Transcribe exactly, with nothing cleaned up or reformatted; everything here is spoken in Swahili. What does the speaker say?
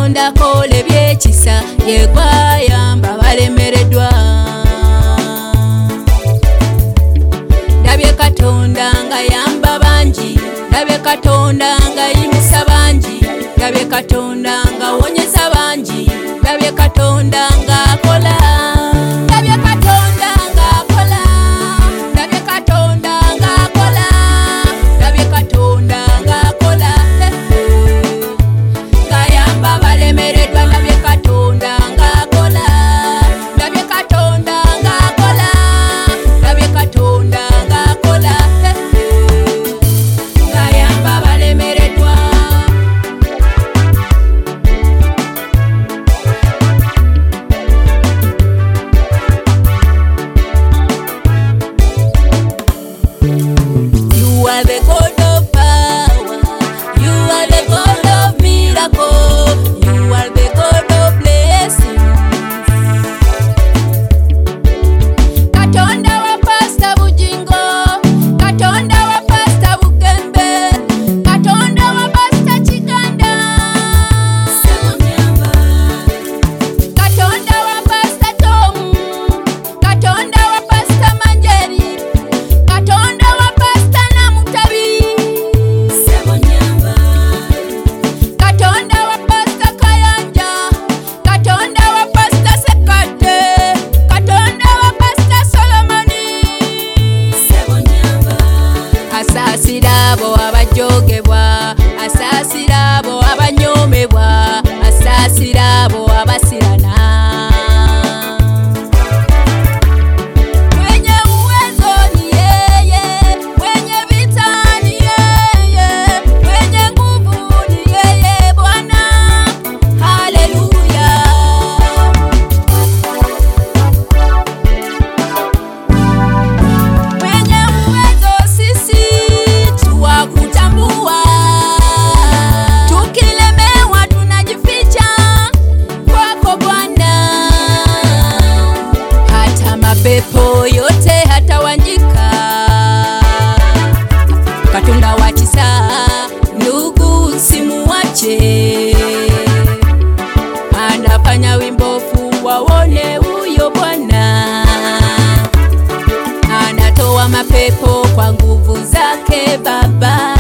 Katonda kole byekisa yegwayamba balemeredwa. Ndabye Katonda nga yamba banji, ndabye Katonda nga yimisa banji, ndabye Katonda nga wonyeza banji, ndabye Katonda nga akola, ndabye Katonda nga akola, ndabye Katonda nga akola, ndabye Katonda nga akola. Ngayamba balemeredwa, ndabye Katonda nga akola, ndabye Katonda nga akola, ndabye Katonda nga akola. Ngayamba balemeredwa. You are the God of power, you are the God of miracle, you are the God of blessing. Katonda wa Pastor Bujingo, Katonda wa Pastor Bugembe, Katonda wa Pastor Chiganda, Katonda wa Pastor Tom, Katonda wa Pastor Manjeri, Katonda wa Pastor Namutabi, Katonda wa Pastor Kayanja, Katonda wa Pastor Sekate, Katonda wa Pastor Solomoni. Asasira abo abajogebwa, asasira abo abanyomebwa, asasira abo abasirana. Mwenye uwezo ni yeye, mwenye vita ni yeye, mwenye nguvu ni yeye Bwana. Haleluya. Mwenye uwezo sisi tuwakutambua, tukilemewa tunajificha kwako Bwana. Hata mapepo yote hatawanyika. Katonda wa tisa, ndugu simuache, anafanya wimbofu waone huyo Bwana. Anatoa mapepo kwa nguvu zake Baba.